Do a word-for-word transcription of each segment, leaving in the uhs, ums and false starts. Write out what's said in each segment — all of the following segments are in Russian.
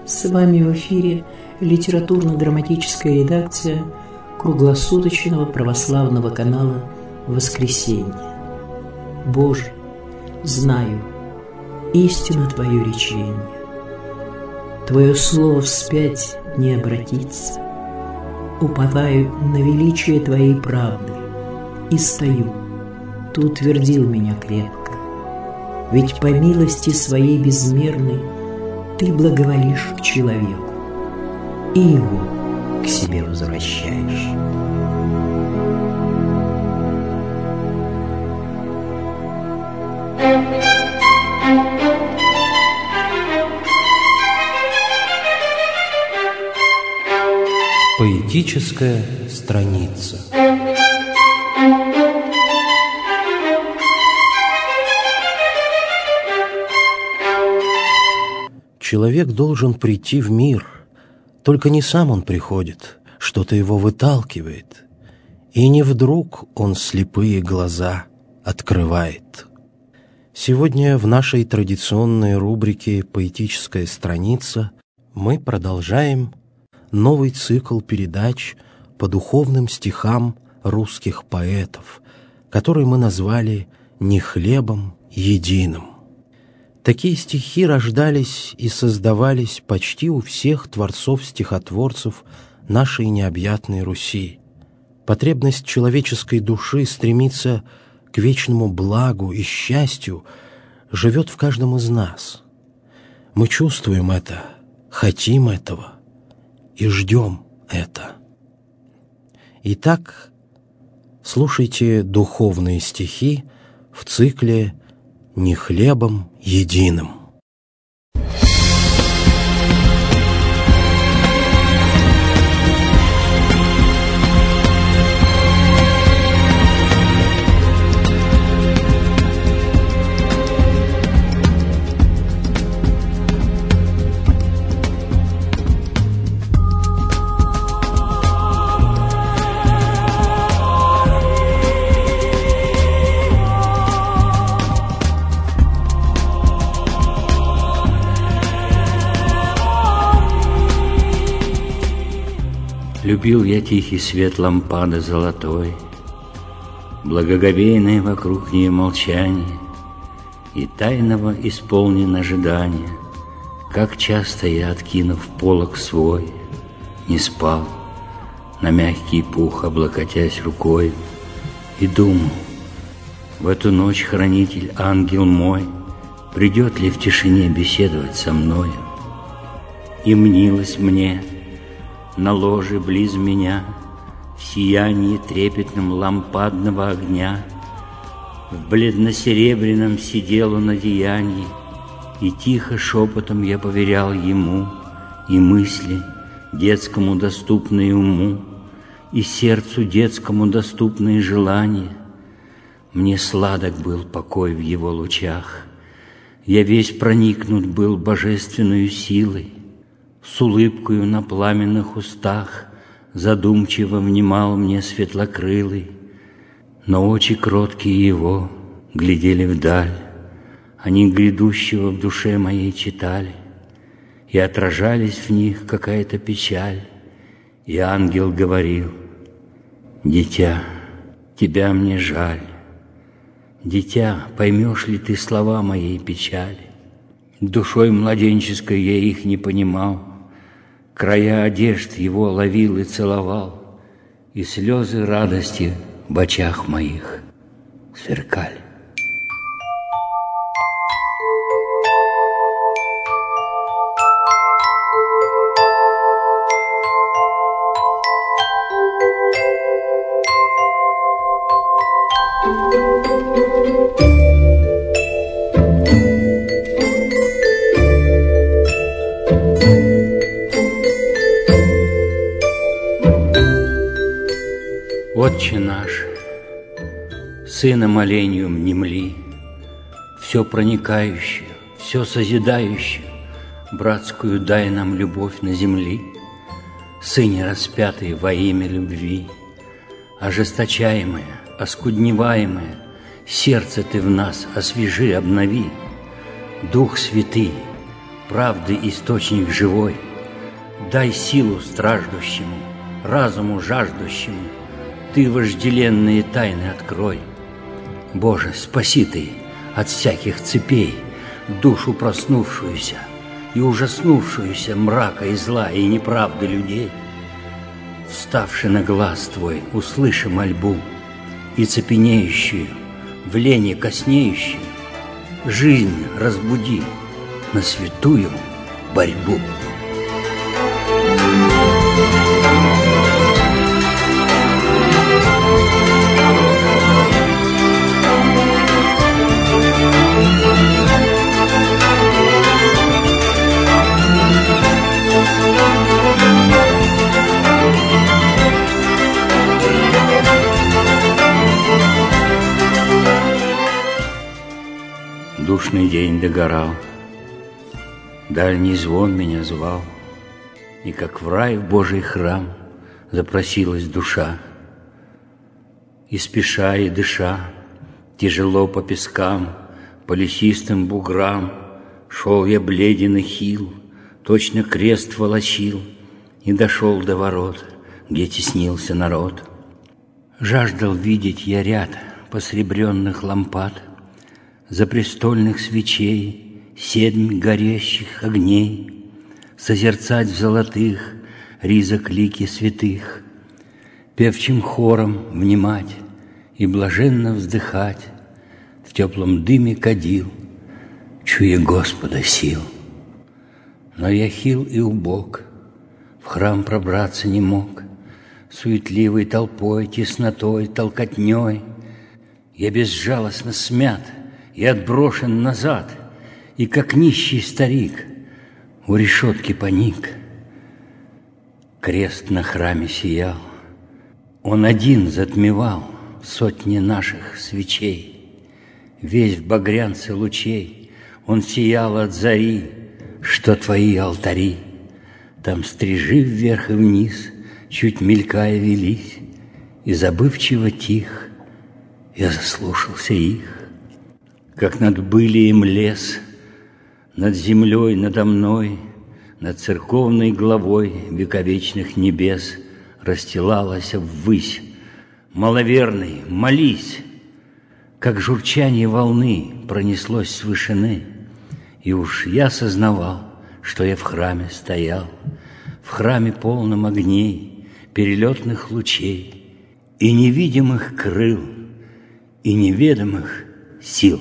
С вами в эфире литературно-драматическая редакция круглосуточного православного канала «Воскресенье». Боже, знаю, истина Твое речение. Твое слово вспять не обратится. Уповаю на величие Твоей правды и стою. Ты утвердил меня крепко. Ведь по милости Своей безмерной Ты благоволишь к человеку и его к себе возвращаешь. Поэтическая страница. Человек должен прийти в мир, только не сам он приходит, что-то его выталкивает, и не вдруг он слепые глаза открывает. Сегодня в нашей традиционной рубрике «Поэтическая страница» мы продолжаем новый цикл передач по духовным стихам русских поэтов, который мы назвали «Не хлебом единым». Такие стихи рождались и создавались почти у всех творцов-стихотворцев нашей необъятной Руси. Потребность человеческой души стремиться к вечному благу и счастью живет в каждом из нас. Мы чувствуем это, хотим этого и ждем это. Итак, слушайте духовные стихи в цикле «Не хлебом единым». Любил я тихий свет лампады золотой, благоговейное вокруг нее молчание и тайного исполнен ожидания. Как часто я, откинув полог свой, не спал, на мягкий пух облокотясь рукой, и думал, в эту ночь хранитель, ангел мой, придет ли в тишине беседовать со мною. И мнилось мне, на ложе близ меня, в сиянии трепетном лампадного огня, в бледно-серебряном сидел он одеянии, и тихо шепотом я поверял ему, и мысли детскому доступные уму, и сердцу детскому доступные желания. Мне сладок был покой в его лучах, я весь проникнут был божественную силой. С улыбкою на пламенных устах задумчиво внимал мне светлокрылый, но очи кроткие его глядели вдаль, они грядущего в душе моей читали, и отражались в них какая-то печаль, и ангел говорил: «Дитя, тебя мне жаль, дитя, поймешь ли ты слова моей печали?» Душой младенческой я их не понимал, края одежд его ловил и целовал, и слезы радости в очах моих сверкали. Отче наш, Сына молению мнемли, все проникающее, все созидающее, братскую дай нам любовь на земли, Сыне распятый во имя любви, ожесточаемое, оскудневаемое, сердце ты в нас освежи, обнови. Дух Святый, правды источник живой, дай силу страждущему, разуму жаждущему, Ты вожделенные тайны открой. Боже, спаси Ты от всяких цепей душу проснувшуюся и ужаснувшуюся мрака и зла и неправды людей. Вставши на глаз Твой, услыши мольбу и цепенеющую, в лени коснеющую, жизнь разбуди на святую борьбу. Душный день догорал, дальний звон меня звал, и как в рай в Божий храм запросилась душа. И спеша, и дыша, тяжело по пескам, по лесистым буграм, шел я бледен и хил, точно крест волочил, и дошел до ворот, где теснился народ. Жаждал видеть я ряд посребренных лампад, запрестольных свечей, седмь горящих огней, созерцать в золотых ризок лики святых, певчим хором внимать и блаженно вздыхать в теплом дыме кадил, чуя Господа сил. Но я хил и убог, в храм пробраться не мог, суетливой толпой, теснотой, толкотней. Я безжалостно смят и отброшен назад, и, как нищий старик, у решетки поник. Крест на храме сиял, он один затмевал сотни наших свечей. Весь в багрянце лучей он сиял от зари, что твои алтари. Там стрижи вверх и вниз, чуть мелькая велись, и забывчиво тих я заслушался их. Как над былием лес, над землей надо мной, над церковной главой вековечных небес расстилалась ввысь. Маловерный, молись! Как журчание волны пронеслось с вышины, и уж я сознавал, что я в храме стоял, в храме полном огней, перелетных лучей и невидимых крыл, и неведомых сил.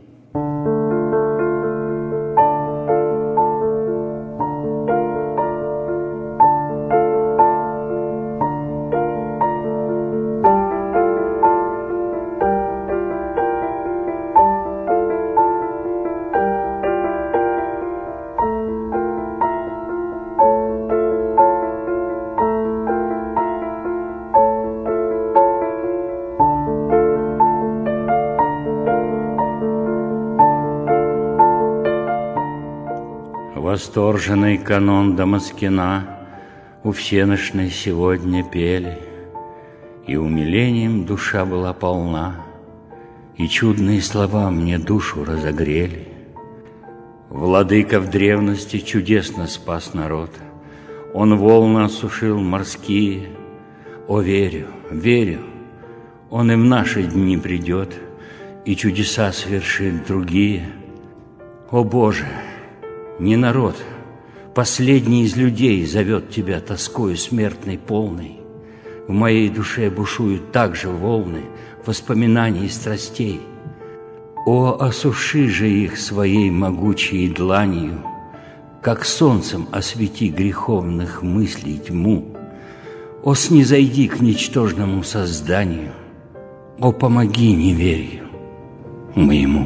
Восторженный канон Дамаскина у всенощной сегодня пели, и умилением душа была полна, и чудные слова мне душу разогрели. Владыка в древности чудесно спас народ, он волны осушил морские. О, верю, верю, он и в наши дни придет, и чудеса совершит другие. О, Боже! Не народ, последний из людей зовет тебя тоскою смертной полной. В моей душе бушуют также волны воспоминаний и страстей. О, осуши же их своей могучей дланью, как солнцем освети греховных мыслей тьму. О, снизойди к ничтожному созданию, о, помоги неверию моему.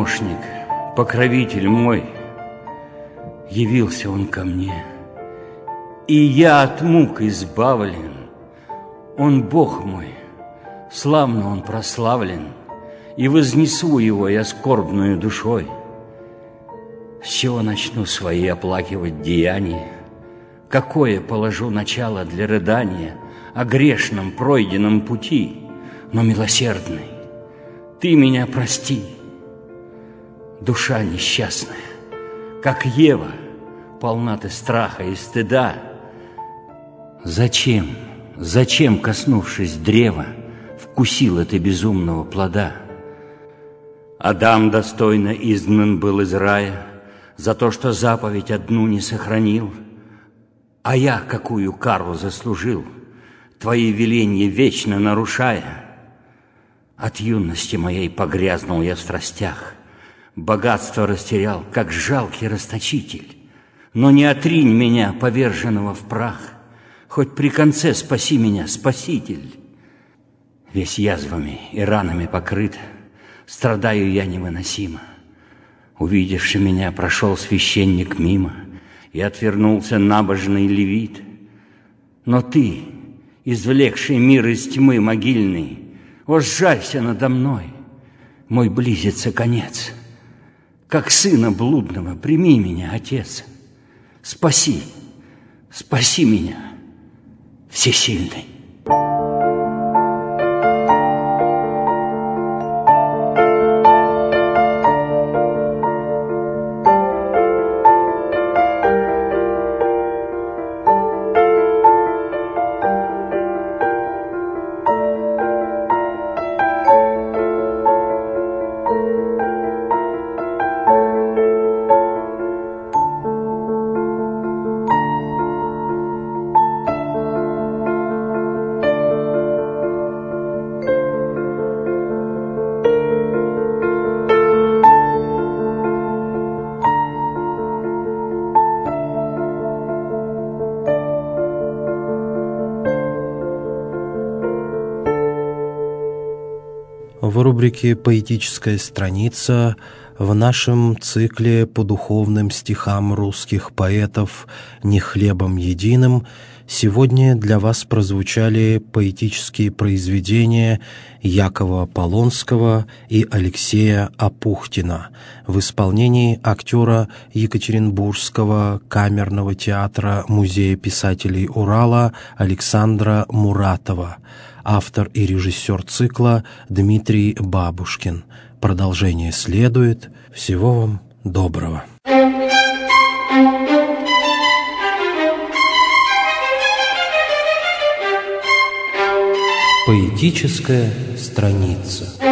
помощник, покровитель мой, явился он ко мне, и я от мук избавлен. Он Бог мой, славно Он прославлен, и вознесу Его я скорбную душой. С чего начну свои оплакивать деяния? Какое положу начало для рыдания о грешном пройденном пути? Но, милосердный, Ты меня прости. Душа несчастная, как Ева, полна ты страха и стыда. Зачем, зачем, коснувшись древа, вкусила ты безумного плода? Адам достойно изгнан был из рая за то, что заповедь одну не сохранил. А я какую кару заслужил, твои веления вечно нарушая? От юности моей погрязнул я в страстях, богатство растерял, как жалкий расточитель. Но не отринь меня, поверженного в прах, хоть при конце спаси меня, Спаситель. Весь язвами и ранами покрыт, страдаю я невыносимо. Увидевши меня, прошел священник мимо, и отвернулся набожный левит. Но ты, извлекший мир из тьмы могильной, о, сжалься надо мной, мой близится конец. Как сына блудного прими меня, Отец. Спаси, спаси меня, Всесильный. В рубрике «Поэтическая страница» в нашем цикле по духовным стихам русских поэтов «Не хлебом единым» сегодня для вас прозвучали поэтические произведения Якова Полонского и Алексея Апухтина в исполнении актера Екатеринбургского камерного театра Музея писателей Урала Александра Муратова, автор и режиссер цикла Дмитрий Бабушкин. Продолжение следует. Всего вам доброго. Поэтическая страница.